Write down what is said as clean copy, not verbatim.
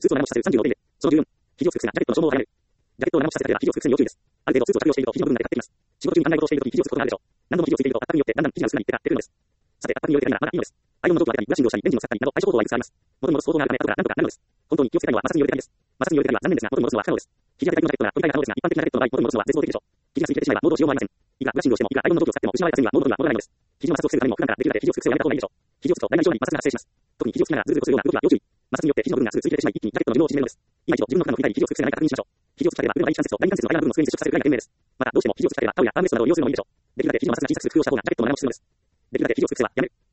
スーツを長持ちさせる36点で、その14、生地を尽くすがジャケットの消耗を早める。ジャケットを長持ちさせるためには生地を尽くすに要注意です。ある程度スーツを着用していると生地の部分が減ってきます。仕事中に案内事をしているとき生地を尽くすことがあるでしょう。何度も生地をついていると圧迫によってだんだん生地が薄くなり手が減ってくるのです。さて、圧迫による手がまだいいのです。アイロンの蒸気を当てたり、ブラッシングをしたり、レンジの使ったりなど対処方法はいくつかあります。元に戻す方法があるため後から何とかなるのです。本当に気をつけたいのは摩擦による手です。摩擦による手は残念ですが元に戻すのは不可能です。生地当てたりのジャケットが取り替えたものですが、一般的なジャケットの場合元に戻すのは絶望的でしょう。生地がついていてしまえばモードをしようもありません。いくらブラッシングをしても、いくらアイロンの蒸気を使っても失われた線はモードには戻らないのです。生地の摩擦を防ぐためにも普段からできるだけ生地を尽くすをやめた方がいいでしょう。生地を尽くすと大なり小なり摩擦が発生します。特に生地を尽くしながらズルズルとするような動きは要注意。摩擦によって生地の部分がすぐついてしまい、一気にジャケットの寿命を縮めるのです。今一度自分の負荷の振り返り生地を尽くせないか確認しましょう。生地を尽くされば、第一関節と第二関節の間の部分を机に接触させるぐらいが賢明です。また、どうしても生地を尽くさればタオルやアームレストなどを利用するのもいいでしょう。できるだけ生地の摩擦が小さく空気を通した方がジャケットの長持ちするのです。できるだけ生地を尽くせばやめる。